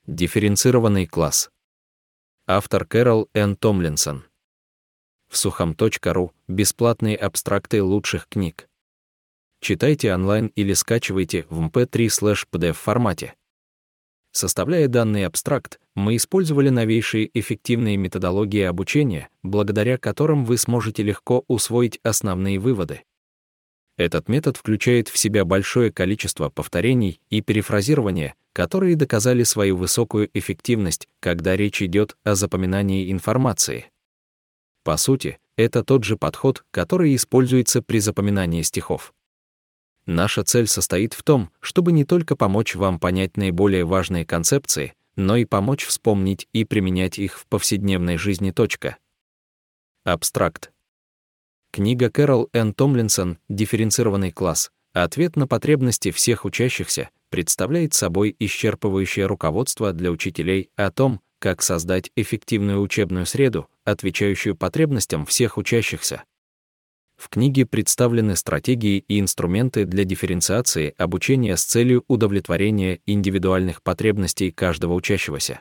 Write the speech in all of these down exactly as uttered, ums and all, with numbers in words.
Дифференцированный класс. Автор Кэрол Н. Томлинсон. В сухом точка ру бесплатные абстракты лучших книг. Читайте онлайн или скачивайте в эм пэ три слэш пи ди эф формате. Составляя данный абстракт, мы использовали новейшие эффективные методологии обучения, благодаря которым вы сможете легко усвоить основные выводы. Этот метод включает в себя большое количество повторений и перефразирования, которые доказали свою высокую эффективность, когда речь идет о запоминании информации. По сути, это тот же подход, который используется при запоминании стихов. Наша цель состоит в том, чтобы не только помочь вам понять наиболее важные концепции, но и помочь вспомнить и применять их в повседневной жизни. Абстракт. Книга Кэрол Н. Томлинсон «Дифференцированный класс. Ответ на потребности всех учащихся» представляет собой исчерпывающее руководство для учителей о том, как создать эффективную учебную среду, отвечающую потребностям всех учащихся. В книге представлены стратегии и инструменты для дифференциации обучения с целью удовлетворения индивидуальных потребностей каждого учащегося.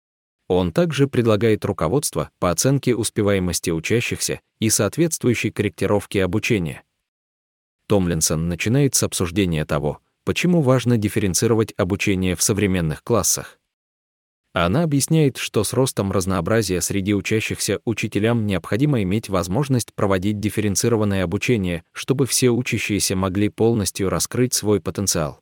Он также предлагает руководство по оценке успеваемости учащихся и соответствующей корректировке обучения. Томлинсон начинает с обсуждения того, почему важно дифференцировать обучение в современных классах. Она объясняет, что с ростом разнообразия среди учащихся учителям необходимо иметь возможность проводить дифференцированное обучение, чтобы все учащиеся могли полностью раскрыть свой потенциал.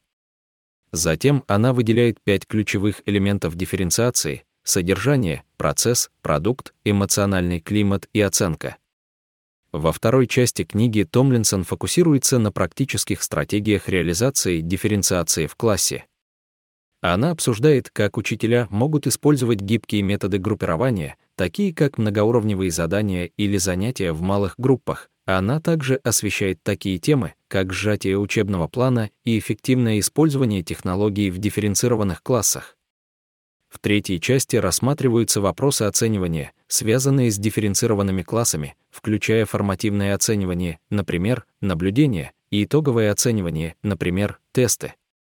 Затем она выделяет пять ключевых элементов дифференциации: содержание, процесс, продукт, эмоциональный климат и оценка. Во второй части книги Томлинсон фокусируется на практических стратегиях реализации дифференциации в классе. Она обсуждает, как учителя могут использовать гибкие методы группирования, такие как многоуровневые задания или занятия в малых группах. Она также освещает такие темы, как сжатие учебного плана и эффективное использование технологий в дифференцированных классах. В третьей части рассматриваются вопросы оценивания, связанные с дифференцированными классами, включая формативное оценивание, например, наблюдение, и итоговое оценивание, например, тесты.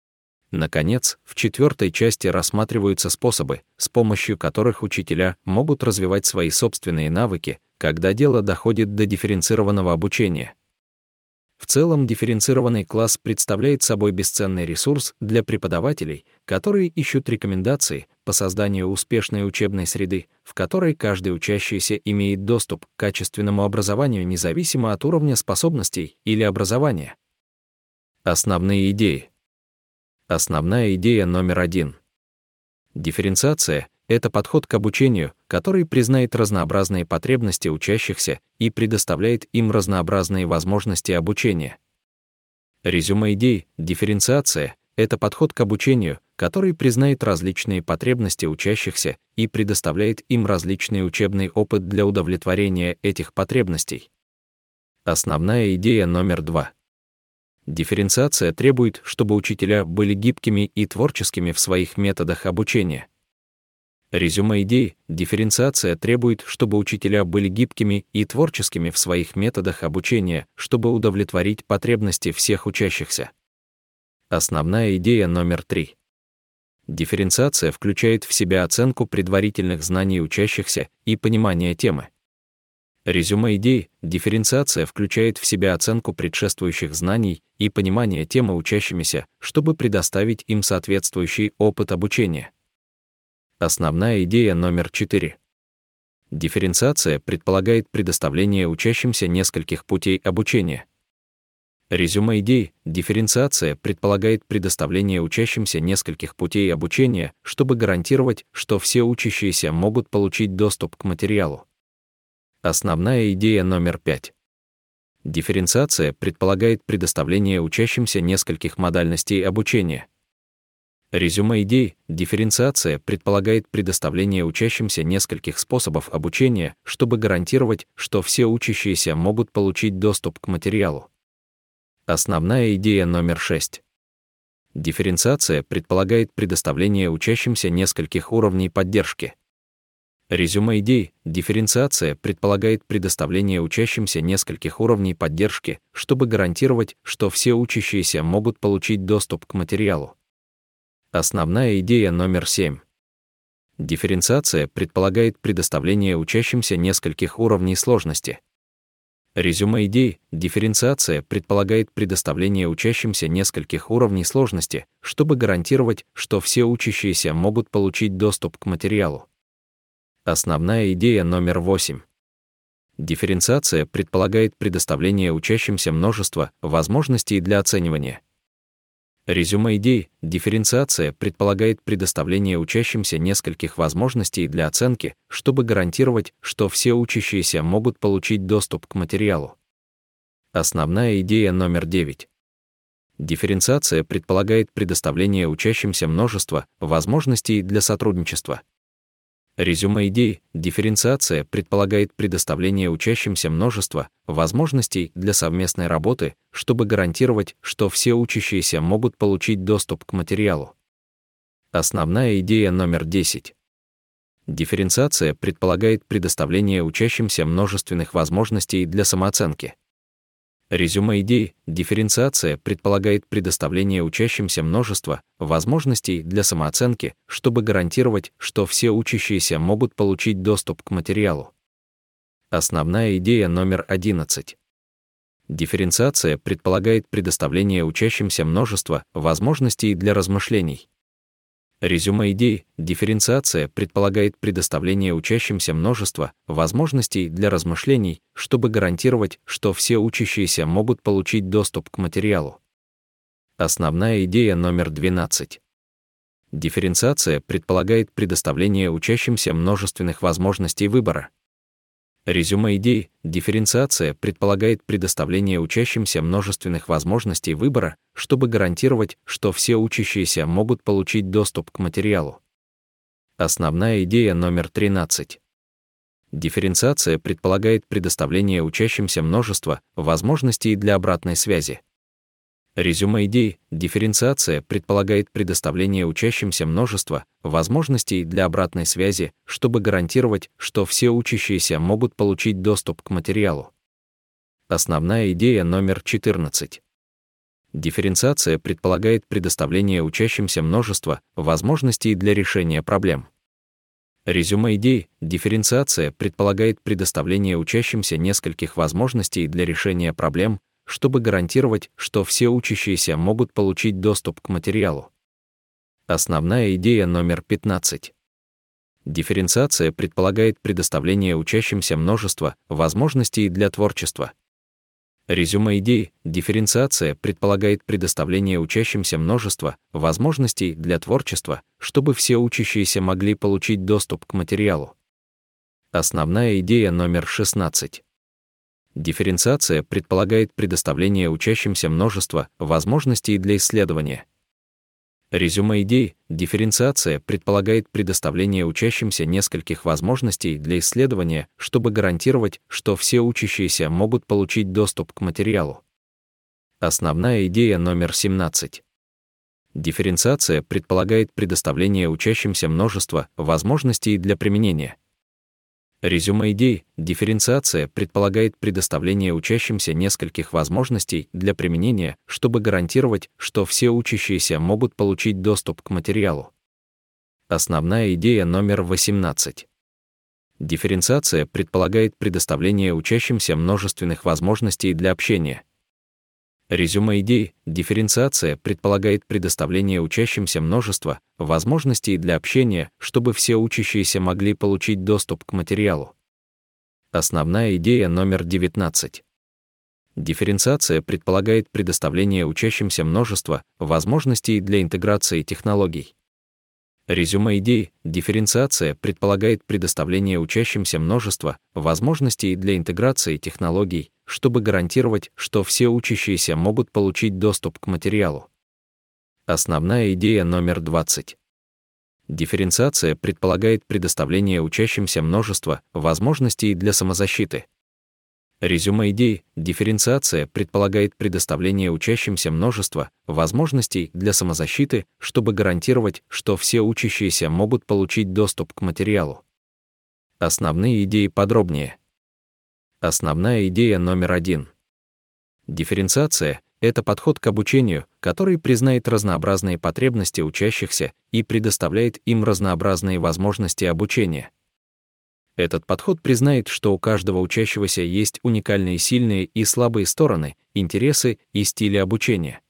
Наконец, в четвертой части рассматриваются способы, с помощью которых учителя могут развивать свои собственные навыки, когда дело доходит до дифференцированного обучения. В целом, дифференцированный класс представляет собой бесценный ресурс для преподавателей, которые ищут рекомендации по созданию успешной учебной среды, в которой каждый учащийся имеет доступ к качественному образованию независимо от уровня способностей или образования. Основные идеи. Основная идея номер один. Дифференциация — это подход к обучению, который признает разнообразные потребности учащихся и предоставляет им разнообразные возможности обучения. Резюме идей. Дифференциация — это подход к обучению, который признает различные потребности учащихся и предоставляет им различный учебный опыт для удовлетворения этих потребностей. Основная идея номер два. Дифференциация требует, чтобы учителя были гибкими и творческими в своих методах обучения. Резюме идей. Дифференциация требует, чтобы учителя были гибкими и творческими в своих методах обучения, чтобы удовлетворить потребности всех учащихся. Основная идея номер три. Дифференциация включает в себя оценку предварительных знаний учащихся и понимание темы. Резюме идей. Дифференциация включает в себя оценку предшествующих знаний и понимание темы учащимися, чтобы предоставить им соответствующий опыт обучения. Основная идея номер четыре. Дифференциация предполагает предоставление учащимся нескольких путей обучения. Резюме идей. Дифференциация предполагает предоставление учащимся нескольких путей обучения, чтобы гарантировать, что все учащиеся могут получить доступ к материалу. Основная идея номер пять. Дифференциация предполагает предоставление учащимся нескольких модальностей обучения. Резюме идей. Дифференциация предполагает предоставление учащимся нескольких способов обучения, чтобы гарантировать, что все учащиеся могут получить доступ к материалу. Основная идея номер шесть. Дифференциация предполагает предоставление учащимся нескольких уровней поддержки. Резюме идей. Дифференциация предполагает предоставление учащимся нескольких уровней поддержки, чтобы гарантировать, что все учащиеся могут получить доступ к материалу. Основная идея номер семь. Дифференциация предполагает предоставление учащимся нескольких уровней сложности. Резюме идей. Дифференциация предполагает предоставление учащимся нескольких уровней сложности, чтобы гарантировать, что все учащиеся могут получить доступ к материалу. Основная идея номер восемь. Дифференциация предполагает предоставление учащимся множества возможностей для оценивания. Резюме идей. Дифференциация предполагает предоставление учащимся нескольких возможностей для оценки, чтобы гарантировать, что все учащиеся могут получить доступ к материалу. Основная идея номер девять. Дифференциация предполагает предоставление учащимся множества возможностей для сотрудничества. Резюме идей. Дифференциация предполагает предоставление учащимся множества возможностей для совместной работы, чтобы гарантировать, что все учащиеся могут получить доступ к материалу. Основная идея номер десять. Дифференциация предполагает предоставление учащимся множественных возможностей для самооценки. Резюме идей. Дифференциация предполагает предоставление учащимся множества возможностей для самооценки, чтобы гарантировать, что все учащиеся могут получить доступ к материалу. Основная идея номер одиннадцать. Дифференциация предполагает предоставление учащимся множества возможностей для размышлений. Резюме идей. Дифференциация предполагает предоставление учащимся множества возможностей для размышлений, чтобы гарантировать, что все учащиеся могут получить доступ к материалу. Основная идея номер двенадцать. Дифференциация предполагает предоставление учащимся множественных возможностей выбора. Резюме идей. Дифференциация предполагает предоставление учащимся множественных возможностей выбора, чтобы гарантировать, что все учащиеся могут получить доступ к материалу. Основная идея номер тринадцать. Дифференциация предполагает предоставление учащимся множества возможностей для обратной связи. Резюме идей. Дифференциация предполагает предоставление учащимся множества возможностей для обратной связи, чтобы гарантировать, что все учащиеся могут получить доступ к материалу. Основная идея номер четырнадцать. Дифференциация предполагает предоставление учащимся множества возможностей для решения проблем. Резюме идей. Дифференциация предполагает предоставление учащимся нескольких возможностей для решения проблем, чтобы гарантировать, что все учащиеся могут получить доступ к материалу. Основная идея номер пятнадцать. Дифференциация предполагает предоставление учащимся множества возможностей для творчества. Резюме идей. Дифференциация предполагает предоставление учащимся множества возможностей для творчества, чтобы все учащиеся могли получить доступ к материалу. Основная идея номер шестнадцать. Дифференциация предполагает предоставление учащимся множества возможностей для исследования. Резюме идей. Дифференциация предполагает предоставление учащимся нескольких возможностей для исследования, чтобы гарантировать, что все учащиеся могут получить доступ к материалу. Основная идея номер семнадцать. Дифференциация предполагает предоставление учащимся множества возможностей для применения. Резюме идей. Дифференциация предполагает предоставление учащимся нескольких возможностей для применения, чтобы гарантировать, что все учащиеся могут получить доступ к материалу. Основная идея номер восемнадцать. Дифференциация предполагает предоставление учащимся множественных возможностей для общения. Резюме идей. Дифференциация предполагает предоставление учащимся множества возможностей для общения, чтобы все учащиеся могли получить доступ к материалу. Основная идея номер девятнадцать. Дифференциация предполагает предоставление учащимся множества возможностей для интеграции технологий. Резюме идей. Дифференциация предполагает предоставление учащимся множества возможностей для интеграции технологий, чтобы гарантировать, что все учащиеся могут получить доступ к материалу. Основная идея номер двадцать. Дифференциация предполагает предоставление учащимся множества возможностей для самозащиты. Резюме идей. Дифференциация предполагает предоставление учащимся множества возможностей для самозащиты, чтобы гарантировать, что все учащиеся могут получить доступ к материалу. Основные идеи подробнее. Основная идея номер один. Дифференциация — это подход к обучению, который признает разнообразные потребности учащихся и предоставляет им разнообразные возможности обучения. Этот подход признает, что у каждого учащегося есть уникальные сильные и слабые стороны, интересы и стили обучения.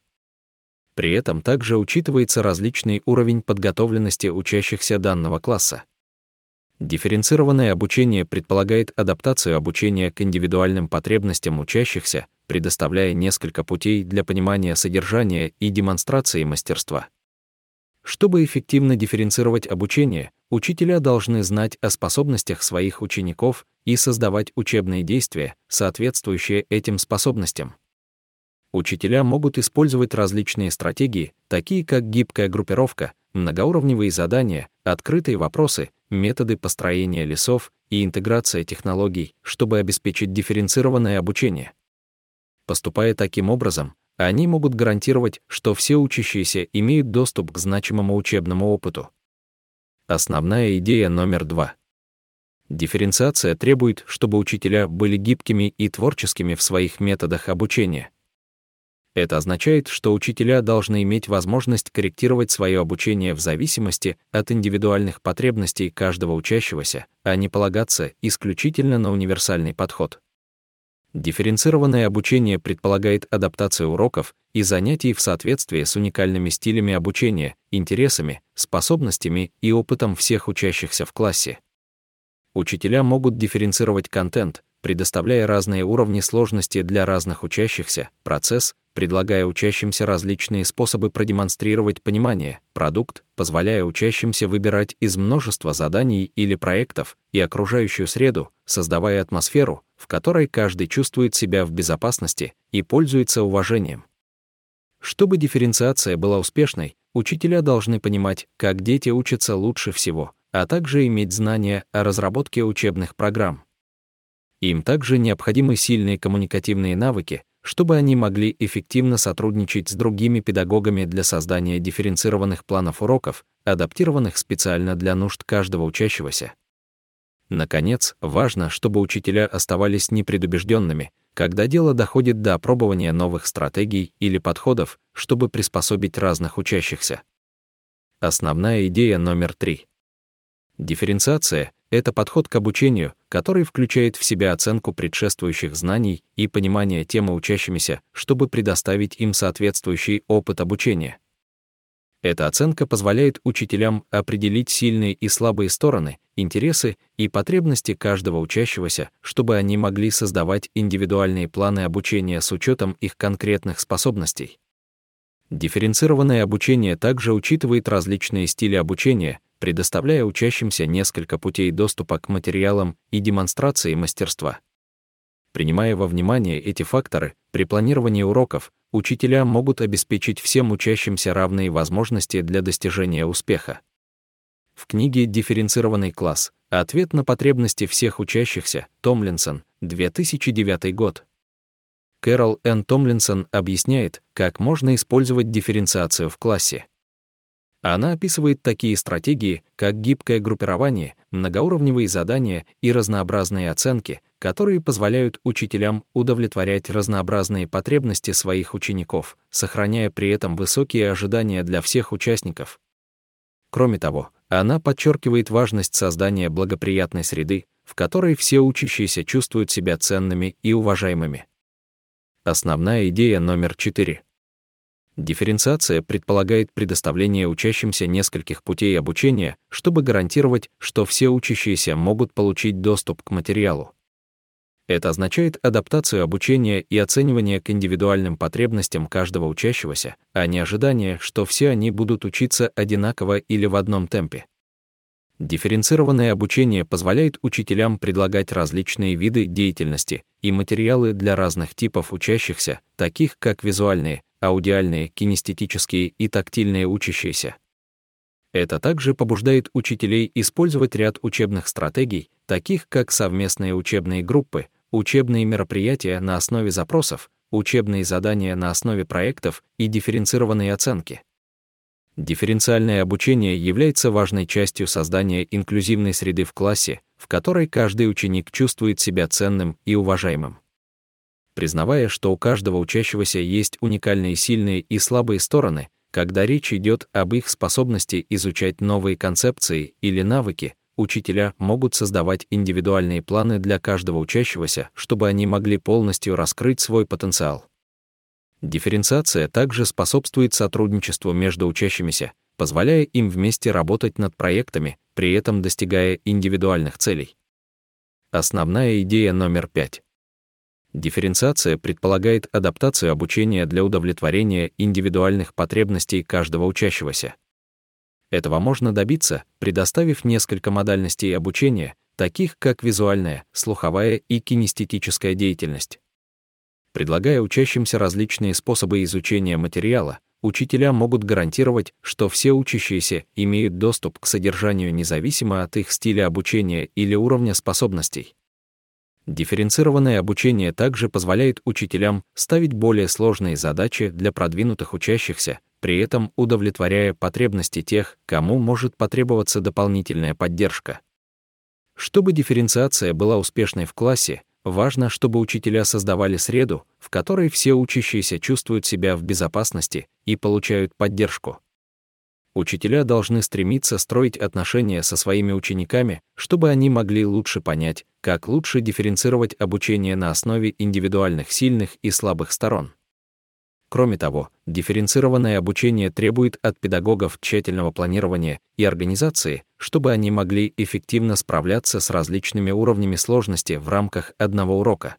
При этом также учитывается различный уровень подготовленности учащихся данного класса. Дифференцированное обучение предполагает адаптацию обучения к индивидуальным потребностям учащихся, предоставляя несколько путей для понимания содержания и демонстрации мастерства. Чтобы эффективно дифференцировать обучение, учителя должны знать о способностях своих учеников и создавать учебные действия, соответствующие этим способностям. Учителя могут использовать различные стратегии, такие как гибкая группировка, многоуровневые задания, открытые вопросы, методы построения лесов и интеграция технологий, чтобы обеспечить дифференцированное обучение. Поступая таким образом, они могут гарантировать, что все учащиеся имеют доступ к значимому учебному опыту. Основная идея номер два. Дифференциация требует, чтобы учителя были гибкими и творческими в своих методах обучения. Это означает, что учителя должны иметь возможность корректировать свое обучение в зависимости от индивидуальных потребностей каждого учащегося, а не полагаться исключительно на универсальный подход. Дифференцированное обучение предполагает адаптацию уроков и занятий в соответствии с уникальными стилями обучения, интересами, способностями и опытом всех учащихся в классе. Учителя могут дифференцировать контент, предоставляя разные уровни сложности для разных учащихся, процесс, предлагая учащимся различные способы продемонстрировать понимание, продукт, позволяя учащимся выбирать из множества заданий или проектов, и окружающую среду, создавая атмосферу, в которой каждый чувствует себя в безопасности и пользуется уважением. Чтобы дифференциация была успешной, учителя должны понимать, как дети учатся лучше всего, а также иметь знания о разработке учебных программ. Им также необходимы сильные коммуникативные навыки, чтобы они могли эффективно сотрудничать с другими педагогами для создания дифференцированных планов уроков, адаптированных специально для нужд каждого учащегося. Наконец, важно, чтобы учителя оставались непредубежденными, когда дело доходит до опробования новых стратегий или подходов, чтобы приспособить разных учащихся. Основная идея номер три. Дифференциация — это подход к обучению, который включает в себя оценку предшествующих знаний и понимание темы учащимися, чтобы предоставить им соответствующий опыт обучения. Эта оценка позволяет учителям определить сильные и слабые стороны, интересы и потребности каждого учащегося, чтобы они могли создавать индивидуальные планы обучения с учетом их конкретных способностей. Дифференцированное обучение также учитывает различные стили обучения, предоставляя учащимся несколько путей доступа к материалам и демонстрации мастерства. Принимая во внимание эти факторы, при планировании уроков учителя могут обеспечить всем учащимся равные возможности для достижения успеха. В книге «Дифференцированный класс. Ответ на потребности всех учащихся» Томлинсон, две тысячи девятый год. Кэрол Н. Томлинсон объясняет, как можно использовать дифференциацию в классе. Она описывает такие стратегии, как гибкое группирование, многоуровневые задания и разнообразные оценки, которые позволяют учителям удовлетворять разнообразные потребности своих учеников, сохраняя при этом высокие ожидания для всех участников. Кроме того, она подчеркивает важность создания благоприятной среды, в которой все учащиеся чувствуют себя ценными и уважаемыми. Основная идея номер четыре. Дифференциация предполагает предоставление учащимся нескольких путей обучения, чтобы гарантировать, что все учащиеся могут получить доступ к материалу. Это означает адаптацию обучения и оценивание к индивидуальным потребностям каждого учащегося, а не ожидание, что все они будут учиться одинаково или в одном темпе. Дифференцированное обучение позволяет учителям предлагать различные виды деятельности и материалы для разных типов учащихся, таких как визуальные, аудиальные, кинестетические и тактильные учащиеся. Это также побуждает учителей использовать ряд учебных стратегий, таких как совместные учебные группы, учебные мероприятия на основе запросов, учебные задания на основе проектов и дифференцированные оценки. Дифференциальное обучение является важной частью создания инклюзивной среды в классе, в которой каждый ученик чувствует себя ценным и уважаемым. признавая, что у каждого учащегося есть уникальные сильные и слабые стороны, когда речь идет об их способности изучать новые концепции или навыки. Учителя могут создавать индивидуальные планы для каждого учащегося, чтобы они могли полностью раскрыть свой потенциал. Дифференциация также способствует сотрудничеству между учащимися, позволяя им вместе работать над проектами, при этом достигая индивидуальных целей. Основная идея номер пять. Дифференциация предполагает адаптацию обучения для удовлетворения индивидуальных потребностей каждого учащегося. Этого можно добиться, предоставив несколько модальностей обучения, таких как визуальная, слуховая и кинестетическая деятельность. Предлагая учащимся различные способы изучения материала, учителя могут гарантировать, что все учащиеся имеют доступ к содержанию независимо от их стиля обучения или уровня способностей. Дифференцированное обучение также позволяет учителям ставить более сложные задачи для продвинутых учащихся, при этом удовлетворяя потребности тех, кому может потребоваться дополнительная поддержка. Чтобы дифференциация была успешной в классе, важно, чтобы учителя создавали среду, в которой все учащиеся чувствуют себя в безопасности и получают поддержку. Учителя должны стремиться строить отношения со своими учениками, чтобы они могли лучше понять, как лучше дифференцировать обучение на основе индивидуальных сильных и слабых сторон. Кроме того, дифференцированное обучение требует от педагогов тщательного планирования и организации, чтобы они могли эффективно справляться с различными уровнями сложности в рамках одного урока.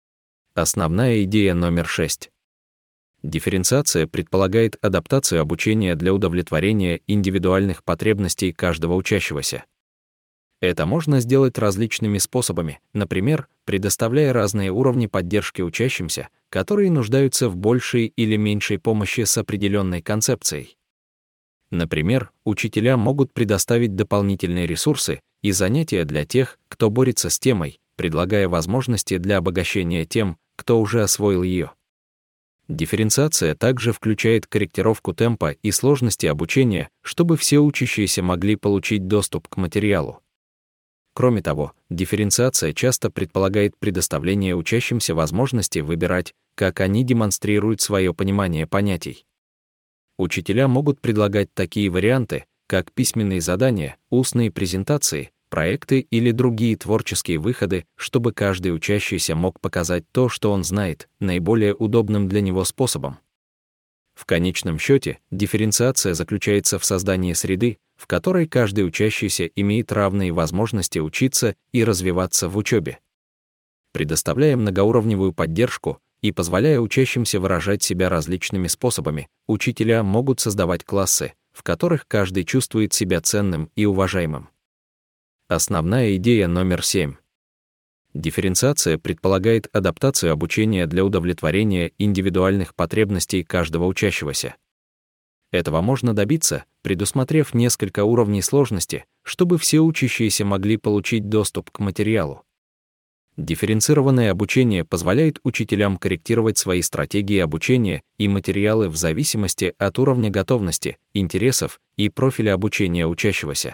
Основная идея номер шесть. Дифференциация предполагает адаптацию обучения для удовлетворения индивидуальных потребностей каждого учащегося. Это можно сделать различными способами, например, предоставляя разные уровни поддержки учащимся, которые нуждаются в большей или меньшей помощи с определенной концепцией. Например, учителя могут предоставить дополнительные ресурсы и занятия для тех, кто борется с темой, предлагая возможности для обогащения тем, кто уже освоил ее. Дифференциация также включает корректировку темпа и сложности обучения, чтобы все учащиеся могли получить доступ к материалу. Кроме того, дифференциация часто предполагает предоставление учащимся возможности выбирать, как они демонстрируют свое понимание понятий. Учителя могут предлагать такие варианты, как письменные задания, устные презентации, проекты или другие творческие выходы, чтобы каждый учащийся мог показать то, что он знает, наиболее удобным для него способом. В конечном счете, дифференциация заключается в создании среды, в которой каждый учащийся имеет равные возможности учиться и развиваться в учебе. Предоставляя многоуровневую поддержку и позволяя учащимся выражать себя различными способами, учителя могут создавать классы, в которых каждый чувствует себя ценным и уважаемым. Основная идея номер семь. Дифференциация предполагает адаптацию обучения для удовлетворения индивидуальных потребностей каждого учащегося. Этого можно добиться, предусмотрев несколько уровней сложности, чтобы все учащиеся могли получить доступ к материалу. Дифференцированное обучение позволяет учителям корректировать свои стратегии обучения и материалы в зависимости от уровня готовности, интересов и профиля обучения учащегося.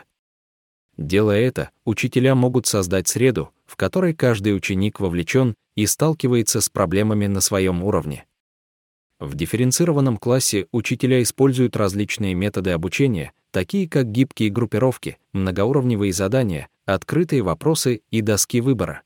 Делая это, учителя могут создать среду, в которой каждый ученик вовлечен и сталкивается с проблемами на своем уровне. В дифференцированном классе учителя используют различные методы обучения, такие как гибкие группировки, многоуровневые задания, открытые вопросы и доски выбора.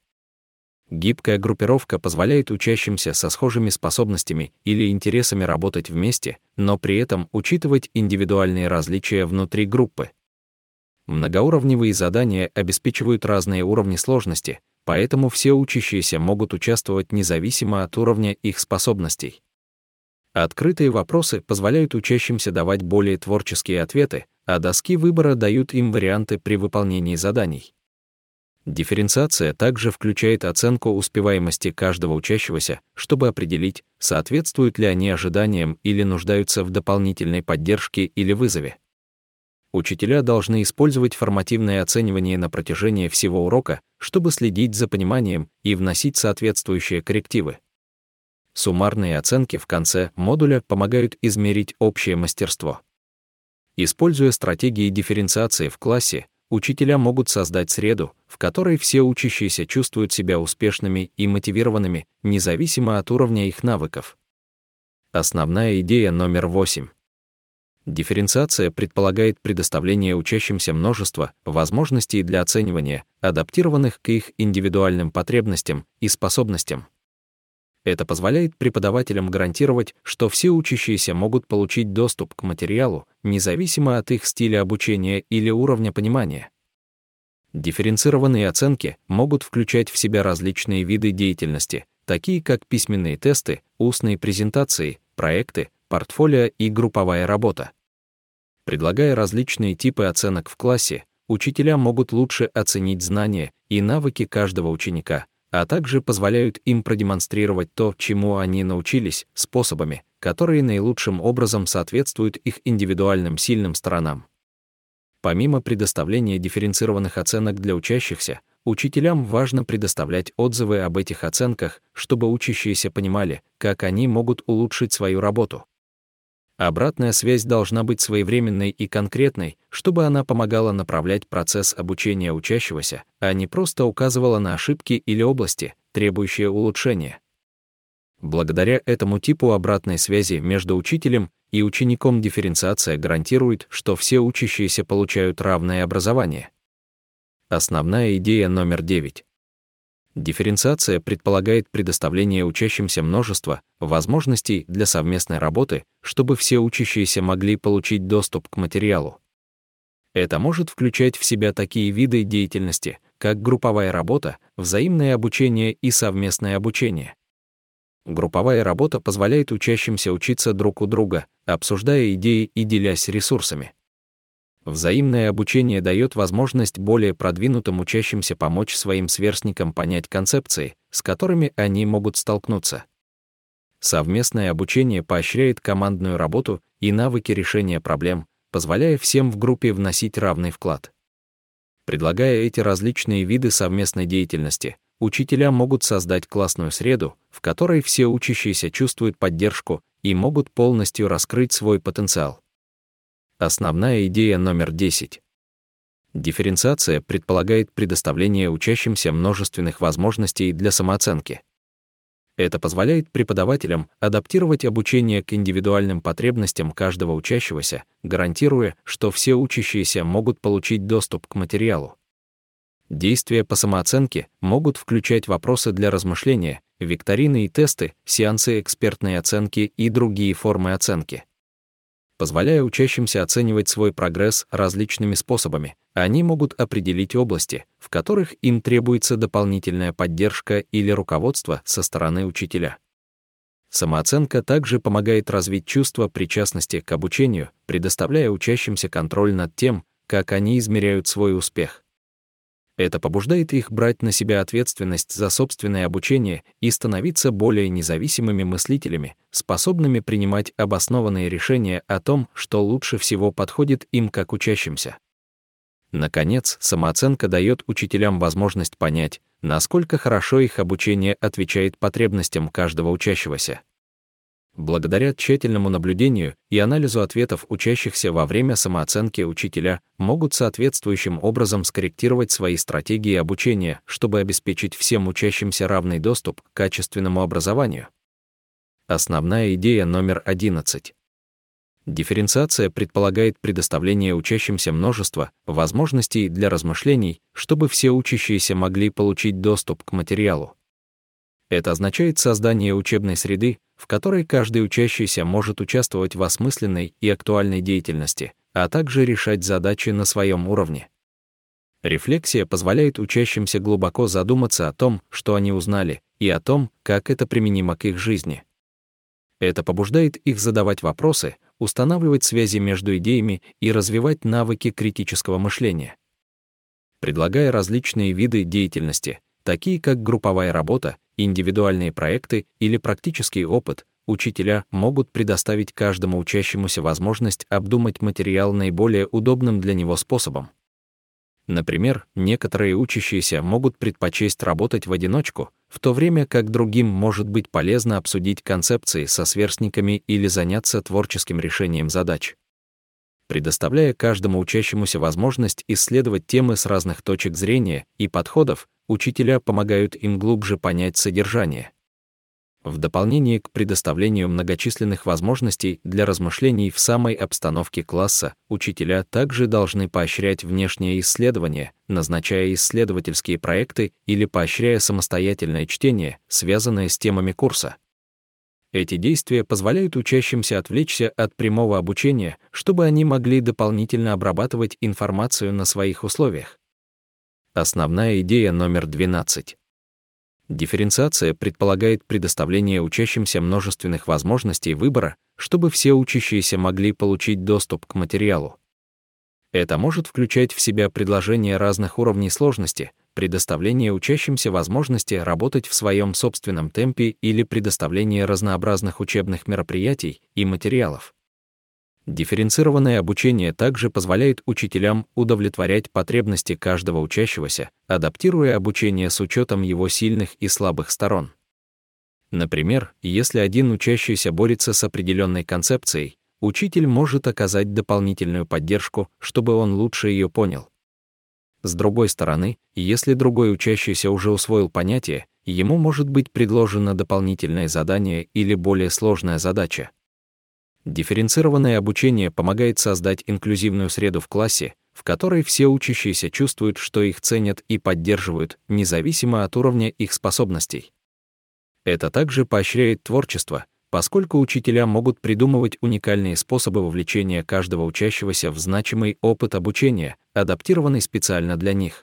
Гибкая группировка позволяет учащимся со схожими способностями или интересами работать вместе, но при этом учитывать индивидуальные различия внутри группы. Многоуровневые задания обеспечивают разные уровни сложности, поэтому все учащиеся могут участвовать независимо от уровня их способностей. Открытые вопросы позволяют учащимся давать более творческие ответы, а доски выбора дают им варианты при выполнении заданий. Дифференциация также включает оценку успеваемости каждого учащегося, чтобы определить, соответствуют ли они ожиданиям или нуждаются в дополнительной поддержке или вызове. Учителя должны использовать формативное оценивание на протяжении всего урока, чтобы следить за пониманием и вносить соответствующие коррективы. Суммарные оценки в конце модуля помогают измерить общее мастерство. Используя стратегии дифференциации в классе, учителя могут создать среду, в которой все учащиеся чувствуют себя успешными и мотивированными, независимо от уровня их навыков. Основная идея номер восемь. Дифференциация предполагает предоставление учащимся множества возможностей для оценивания, адаптированных к их индивидуальным потребностям и способностям. Это позволяет преподавателям гарантировать, что все учащиеся могут получить доступ к материалу, независимо от их стиля обучения или уровня понимания. Дифференцированные оценки могут включать в себя различные виды деятельности, такие как письменные тесты, устные презентации, проекты, портфолио и групповая работа. Предлагая различные типы оценок в классе, учителя могут лучше оценить знания и навыки каждого ученика, а также позволяют им продемонстрировать то, чему они научились, способами, которые наилучшим образом соответствуют их индивидуальным сильным сторонам. Помимо предоставления дифференцированных оценок для учащихся, учителям важно предоставлять отзывы об этих оценках, чтобы учащиеся понимали, как они могут улучшить свою работу. Обратная связь должна быть своевременной и конкретной, чтобы она помогала направлять процесс обучения учащегося, а не просто указывала на ошибки или области, требующие улучшения. Благодаря этому типу обратной связи между учителем и учеником дифференциация гарантирует, что все учащиеся получают равное образование. Основная идея номер девять. Дифференциация предполагает предоставление учащимся множества возможностей для совместной работы, чтобы все учащиеся могли получить доступ к материалу. Это может включать в себя такие виды деятельности, как групповая работа, взаимное обучение и совместное обучение. Групповая работа позволяет учащимся учиться друг у друга, обсуждая идеи и делясь ресурсами. Взаимное обучение дает возможность более продвинутым учащимся помочь своим сверстникам понять концепции, с которыми они могут столкнуться. Совместное обучение поощряет командную работу и навыки решения проблем, позволяя всем в группе вносить равный вклад. Предлагая эти различные виды совместной деятельности, учителя могут создать классную среду, в которой все учащиеся чувствуют поддержку и могут полностью раскрыть свой потенциал. Основная идея номер десять. Дифференциация предполагает предоставление учащимся множественных возможностей для самооценки. Это позволяет преподавателям адаптировать обучение к индивидуальным потребностям каждого учащегося, гарантируя, что все учащиеся могут получить доступ к материалу. Действия по самооценке могут включать вопросы для размышления, викторины и тесты, сеансы экспертной оценки и другие формы оценки. Позволяя учащимся оценивать свой прогресс различными способами, они могут определить области, в которых им требуется дополнительная поддержка или руководство со стороны учителя. Самооценка также помогает развить чувство причастности к обучению, предоставляя учащимся контроль над тем, как они измеряют свой успех. Это побуждает их брать на себя ответственность за собственное обучение и становиться более независимыми мыслителями, способными принимать обоснованные решения о том, что лучше всего подходит им как учащимся. Наконец, самооценка дает учителям возможность понять, насколько хорошо их обучение отвечает потребностям каждого учащегося. Благодаря тщательному наблюдению и анализу ответов учащихся во время самооценки учителя могут соответствующим образом скорректировать свои стратегии обучения, чтобы обеспечить всем учащимся равный доступ к качественному образованию. Основная идея номер одиннадцать. Дифференциация предполагает предоставление учащимся множества возможностей для размышлений, чтобы все учащиеся могли получить доступ к материалу. Это означает создание учебной среды, в которой каждый учащийся может участвовать в осмысленной и актуальной деятельности, а также решать задачи на своем уровне. Рефлексия позволяет учащимся глубоко задуматься о том, что они узнали, и о том, как это применимо к их жизни. Это побуждает их задавать вопросы, устанавливать связи между идеями и развивать навыки критического мышления. Предлагая различные виды деятельности, такие как групповая работа, индивидуальные проекты или практический опыт, учителя могут предоставить каждому учащемуся возможность обдумать материал наиболее удобным для него способом. Например, некоторые учащиеся могут предпочесть работать в одиночку, в то время как другим может быть полезно обсудить концепции со сверстниками или заняться творческим решением задач. Предоставляя каждому учащемуся возможность исследовать темы с разных точек зрения и подходов, учителя помогают им глубже понять содержание. В дополнение к предоставлению многочисленных возможностей для размышлений в самой обстановке класса, учителя также должны поощрять внешние исследования, назначая исследовательские проекты или поощряя самостоятельное чтение, связанное с темами курса. Эти действия позволяют учащимся отвлечься от прямого обучения, чтобы они могли дополнительно обрабатывать информацию на своих условиях. Основная идея номер двенадцать. Дифференциация предполагает предоставление учащимся множественных возможностей выбора, чтобы все учащиеся могли получить доступ к материалу. Это может включать в себя предложение разных уровней сложности, предоставление учащимся возможности работать в своем собственном темпе или предоставление разнообразных учебных мероприятий и материалов. Дифференцированное обучение также позволяет учителям удовлетворять потребности каждого учащегося, адаптируя обучение с учетом его сильных и слабых сторон. Например, если один учащийся борется с определенной концепцией, учитель может оказать дополнительную поддержку, чтобы он лучше ее понял. С другой стороны, если другой учащийся уже усвоил понятие, ему может быть предложено дополнительное задание или более сложная задача. Дифференцированное обучение помогает создать инклюзивную среду в классе, в которой все учащиеся чувствуют, что их ценят и поддерживают, независимо от уровня их способностей. Это также поощряет творчество, поскольку учителя могут придумывать уникальные способы вовлечения каждого учащегося в значимый опыт обучения, адаптированный специально для них.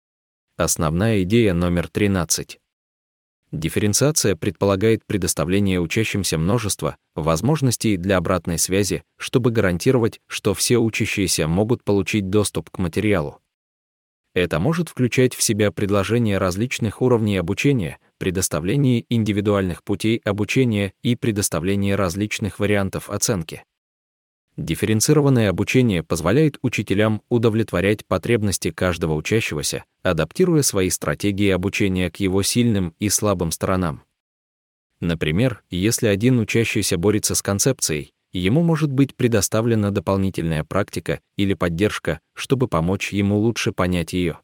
Основная идея номер тринадцать. Дифференциация предполагает предоставление учащимся множества возможностей для обратной связи, чтобы гарантировать, что все учащиеся могут получить доступ к материалу. Это может включать в себя предложение различных уровней обучения, предоставление индивидуальных путей обучения и предоставление различных вариантов оценки. Дифференцированное обучение позволяет учителям удовлетворять потребности каждого учащегося, адаптируя свои стратегии обучения к его сильным и слабым сторонам. Например, если один учащийся борется с концепцией, ему может быть предоставлена дополнительная практика или поддержка, чтобы помочь ему лучше понять ее.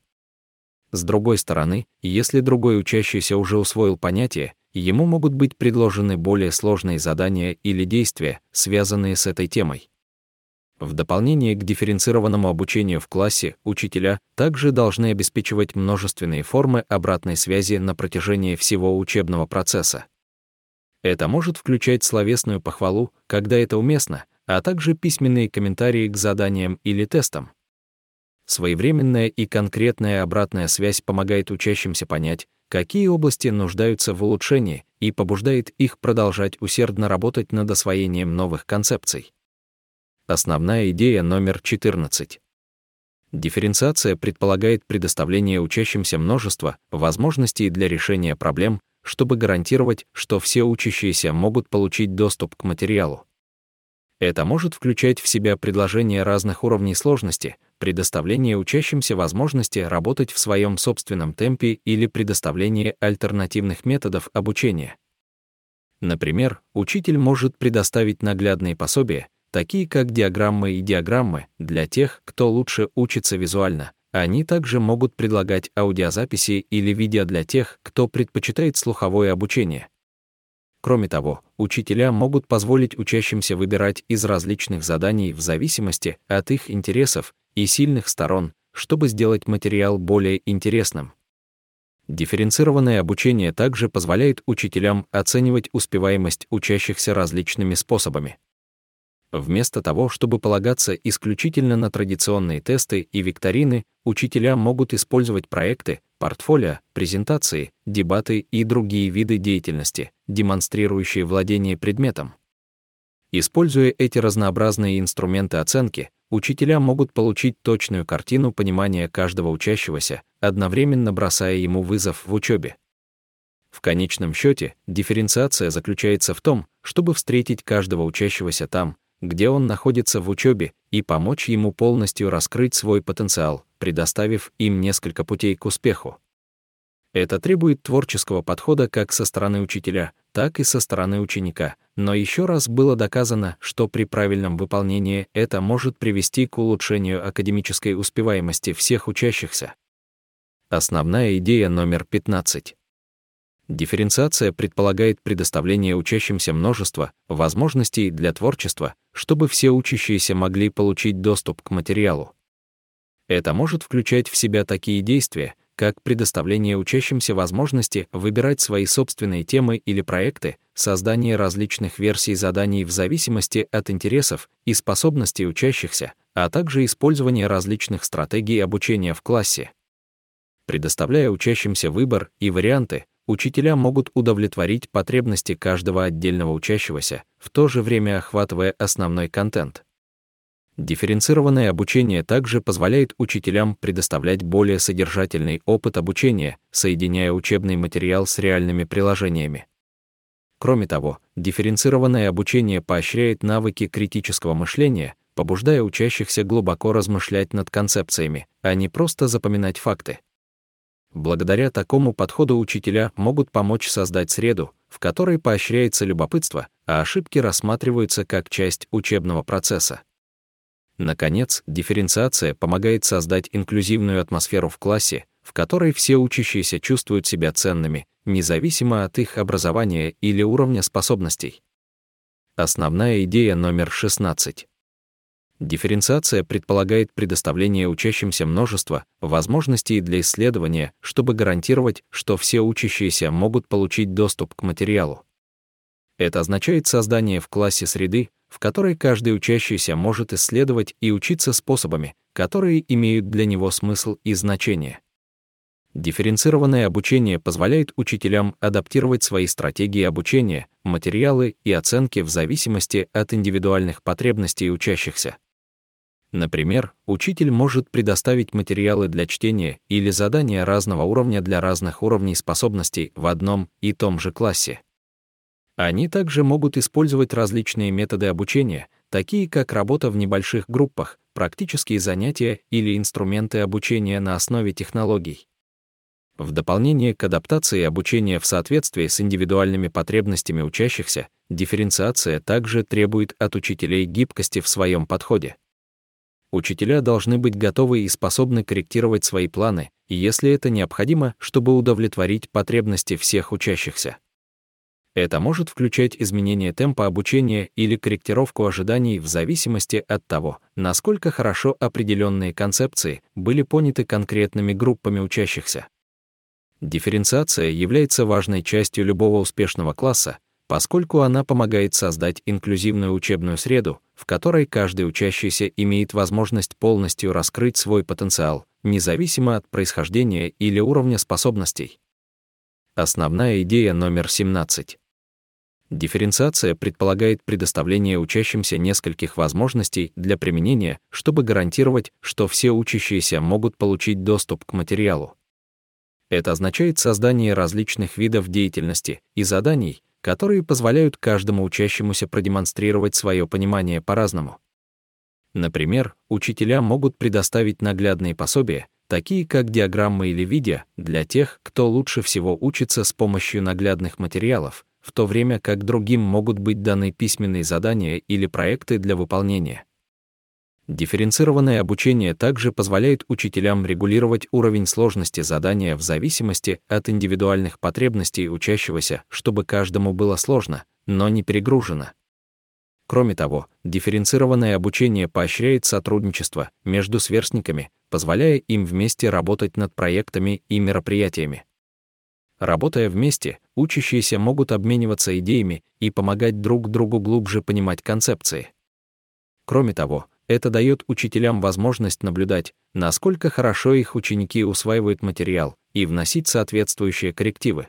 С другой стороны, если другой учащийся уже усвоил понятие, ему могут быть предложены более сложные задания или действия, связанные с этой темой. В дополнение к дифференцированному обучению в классе, учителя также должны обеспечивать множественные формы обратной связи на протяжении всего учебного процесса. Это может включать словесную похвалу, когда это уместно, а также письменные комментарии к заданиям или тестам. Своевременная и конкретная обратная связь помогает учащимся понять, какие области нуждаются в улучшении, и побуждает их продолжать усердно работать над освоением новых концепций. Основная идея номер четырнадцать. Дифференциация предполагает предоставление учащимся множества возможностей для решения проблем, чтобы гарантировать, что все учащиеся могут получить доступ к материалу. Это может включать в себя предложение разных уровней сложности, предоставление учащимся возможности работать в своем собственном темпе или предоставление альтернативных методов обучения. Например, учитель может предоставить наглядные пособия, такие как диаграммы и диаграммы, для тех, кто лучше учится визуально. Они также могут предлагать аудиозаписи или видео для тех, кто предпочитает слуховое обучение. Кроме того, учителя могут позволить учащимся выбирать из различных заданий в зависимости от их интересов и сильных сторон, чтобы сделать материал более интересным. Дифференцированное обучение также позволяет учителям оценивать успеваемость учащихся различными способами. Вместо того, чтобы полагаться исключительно на традиционные тесты и викторины, учителя могут использовать проекты, портфолио, презентации, дебаты и другие виды деятельности, демонстрирующие владение предметом. Используя эти разнообразные инструменты оценки, учителя могут получить точную картину понимания каждого учащегося, одновременно бросая ему вызов в учебе. В конечном счете, дифференциация заключается в том, чтобы встретить каждого учащегося там, где он находится в учебе, и помочь ему полностью раскрыть свой потенциал, предоставив им несколько путей к успеху. Это требует творческого подхода как со стороны учителя, так и со стороны ученика, но еще раз было доказано, что при правильном выполнении это может привести к улучшению академической успеваемости всех учащихся. Основная идея номер пятнадцать. Дифференциация предполагает предоставление учащимся множества возможностей для творчества, чтобы все учащиеся могли получить доступ к материалу. Это может включать в себя такие действия, как предоставление учащимся возможности выбирать свои собственные темы или проекты, создание различных версий заданий в зависимости от интересов и способностей учащихся, а также использование различных стратегий обучения в классе. Предоставляя учащимся выбор и варианты, учителя могут удовлетворить потребности каждого отдельного учащегося, в то же время охватывая основной контент. Дифференцированное обучение также позволяет учителям предоставлять более содержательный опыт обучения, соединяя учебный материал с реальными приложениями. Кроме того, дифференцированное обучение поощряет навыки критического мышления, побуждая учащихся глубоко размышлять над концепциями, а не просто запоминать факты. Благодаря такому подходу учителя могут помочь создать среду, в которой поощряется любопытство, а ошибки рассматриваются как часть учебного процесса. Наконец, дифференциация помогает создать инклюзивную атмосферу в классе, в которой все учащиеся чувствуют себя ценными, независимо от их образования или уровня способностей. Основная идея номер шестнадцать. Дифференциация предполагает предоставление учащимся множества возможностей для исследования, чтобы гарантировать, что все учащиеся могут получить доступ к материалу. Это означает создание в классе среды, в которой каждый учащийся может исследовать и учиться способами, которые имеют для него смысл и значение. Дифференцированное обучение позволяет учителям адаптировать свои стратегии обучения, материалы и оценки в зависимости от индивидуальных потребностей учащихся. Например, учитель может предоставить материалы для чтения или задания разного уровня для разных уровней способностей в одном и том же классе. Они также могут использовать различные методы обучения, такие как работа в небольших группах, практические занятия или инструменты обучения на основе технологий. В дополнение к адаптации обучения в соответствии с индивидуальными потребностями учащихся, дифференциация также требует от учителей гибкости в своем подходе. Учителя должны быть готовы и способны корректировать свои планы, если это необходимо, чтобы удовлетворить потребности всех учащихся. Это может включать изменение темпа обучения или корректировку ожиданий в зависимости от того, насколько хорошо определенные концепции были поняты конкретными группами учащихся. Дифференциация является важной частью любого успешного класса, поскольку она помогает создать инклюзивную учебную среду, в которой каждый учащийся имеет возможность полностью раскрыть свой потенциал, независимо от происхождения или уровня способностей. Основная идея номер семнадцать. Дифференциация предполагает предоставление учащимся нескольких возможностей для применения, чтобы гарантировать, что все учащиеся могут получить доступ к материалу. Это означает создание различных видов деятельности и заданий, которые позволяют каждому учащемуся продемонстрировать свое понимание по-разному. Например, учителя могут предоставить наглядные пособия, такие как диаграммы или видео, для тех, кто лучше всего учится с помощью наглядных материалов, в то время как другим могут быть даны письменные задания или проекты для выполнения. Дифференцированное обучение также позволяет учителям регулировать уровень сложности задания в зависимости от индивидуальных потребностей учащегося, чтобы каждому было сложно, но не перегружено. Кроме того, дифференцированное обучение поощряет сотрудничество между сверстниками, позволяя им вместе работать над проектами и мероприятиями. Работая вместе, учащиеся могут обмениваться идеями и помогать друг другу глубже понимать концепции. Кроме того, это дает учителям возможность наблюдать, насколько хорошо их ученики усваивают материал, и вносить соответствующие коррективы.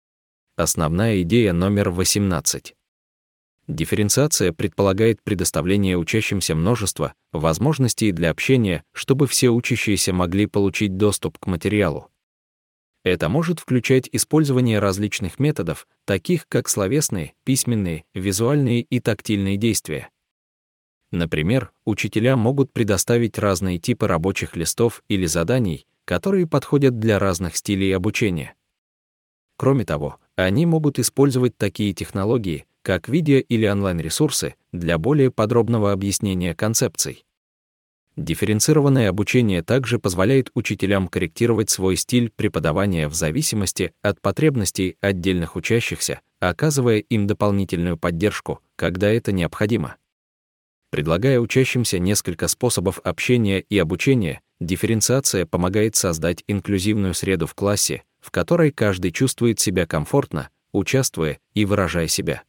Основная идея номер восемнадцать. Дифференциация предполагает предоставление учащимся множества возможностей для общения, чтобы все учащиеся могли получить доступ к материалу. Это может включать использование различных методов, таких как словесные, письменные, визуальные и тактильные действия. Например, учителя могут предоставить разные типы рабочих листов или заданий, которые подходят для разных стилей обучения. Кроме того, Они могут использовать такие технологии, как видео или онлайн-ресурсы, для более подробного объяснения концепций. Дифференцированное обучение также позволяет учителям корректировать свой стиль преподавания в зависимости от потребностей отдельных учащихся, оказывая им дополнительную поддержку, когда это необходимо. Предлагая учащимся несколько способов общения и обучения, дифференциация помогает создать инклюзивную среду в классе, в которой каждый чувствует себя комфортно, участвуя и выражая себя.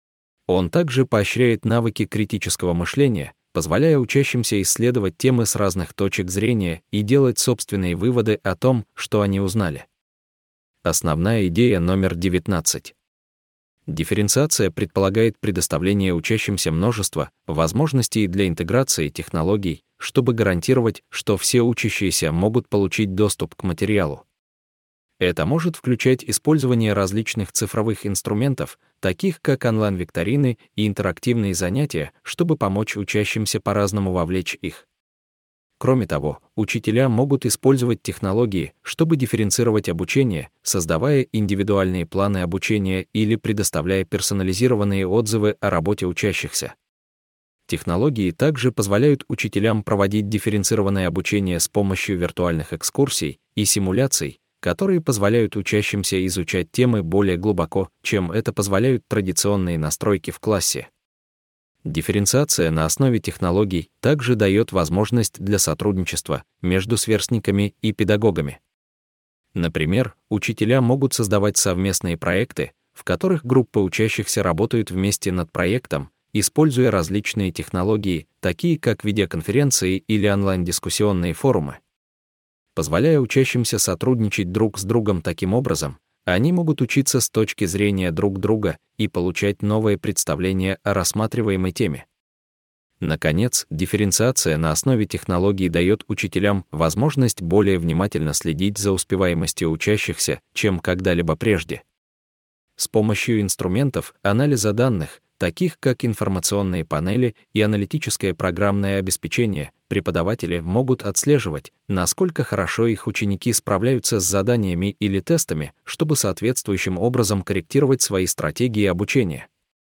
Он также поощряет навыки критического мышления, позволяя учащимся исследовать темы с разных точек зрения и делать собственные выводы о том, что они узнали. Основная идея номер девятнадцать. Дифференциация предполагает предоставление учащимся множества возможностей для интеграции технологий, чтобы гарантировать, что все учащиеся могут получить доступ к материалу. Это может включать использование различных цифровых инструментов, таких как онлайн-викторины и интерактивные занятия, чтобы помочь учащимся по-разному вовлечь их. Кроме того, учителя могут использовать технологии, чтобы дифференцировать обучение, создавая индивидуальные планы обучения или предоставляя персонализированные отзывы о работе учащихся. Технологии также позволяют учителям проводить дифференцированное обучение с помощью виртуальных экскурсий и симуляций, которые позволяют учащимся изучать темы более глубоко, чем это позволяют традиционные настройки в классе. Дифференциация на основе технологий также дает возможность для сотрудничества между сверстниками и педагогами. Например, учителя могут создавать совместные проекты, в которых группы учащихся работают вместе над проектом, используя различные технологии, такие как видеоконференции или онлайн-дискуссионные форумы. Позволяя учащимся сотрудничать друг с другом таким образом, они могут учиться с точки зрения друг друга и получать новые представления о рассматриваемой теме. Наконец, дифференциация на основе технологий дает учителям возможность более внимательно следить за успеваемостью учащихся, чем когда-либо прежде. С помощью инструментов анализа данных, таких как информационные панели и аналитическое программное обеспечение, преподаватели могут отслеживать, насколько хорошо их ученики справляются с заданиями или тестами, чтобы соответствующим образом корректировать свои стратегии обучения.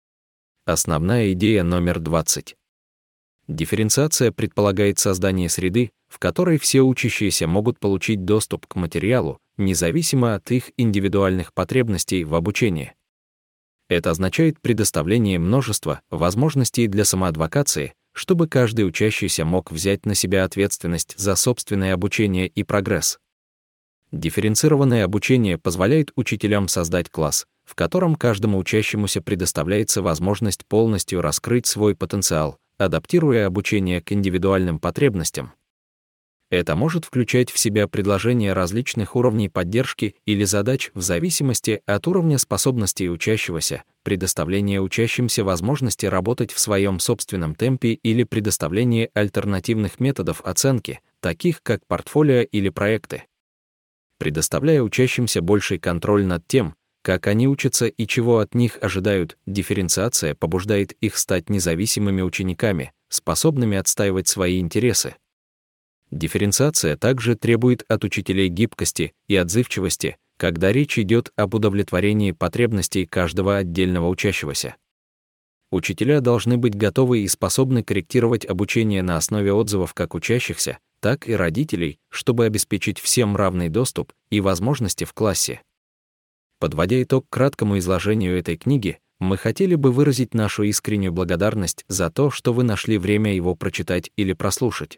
Основная идея номер двадцать. Дифференциация предполагает создание среды, в которой все учащиеся могут получить доступ к материалу, независимо от их индивидуальных потребностей в обучении. Это означает предоставление множества возможностей для самоадвокации, чтобы каждый учащийся мог взять на себя ответственность за собственное обучение и прогресс. Дифференцированное обучение позволяет учителям создать класс, в котором каждому учащемуся предоставляется возможность полностью раскрыть свой потенциал, адаптируя обучение к индивидуальным потребностям. Это может включать в себя предложение различных уровней поддержки или задач в зависимости от уровня способностей учащегося, предоставление учащимся возможности работать в своем собственном темпе или предоставление альтернативных методов оценки, таких как портфолио или проекты. Предоставляя учащимся больший контроль над тем, как они учатся и чего от них ожидают, дифференциация побуждает их стать независимыми учениками, способными отстаивать свои интересы. Дифференциация также требует от учителей гибкости и отзывчивости, когда речь идет об удовлетворении потребностей каждого отдельного учащегося. Учителя должны быть готовы и способны корректировать обучение на основе отзывов как учащихся, так и родителей, чтобы обеспечить всем равный доступ и возможности в классе. Подводя итог к краткому изложению этой книги, мы хотели бы выразить нашу искреннюю благодарность за то, что вы нашли время его прочитать или прослушать.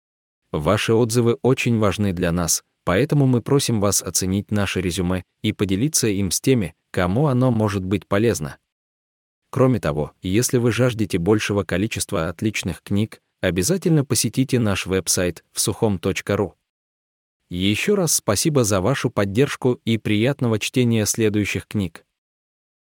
Ваши отзывы очень важны для нас, поэтому мы просим вас оценить наше резюме и поделиться им с теми, кому оно может быть полезно. Кроме того, если вы жаждете большего количества отличных книг, обязательно посетите наш веб-сайт всухом точка ру. Еще раз спасибо за вашу поддержку и приятного чтения следующих книг.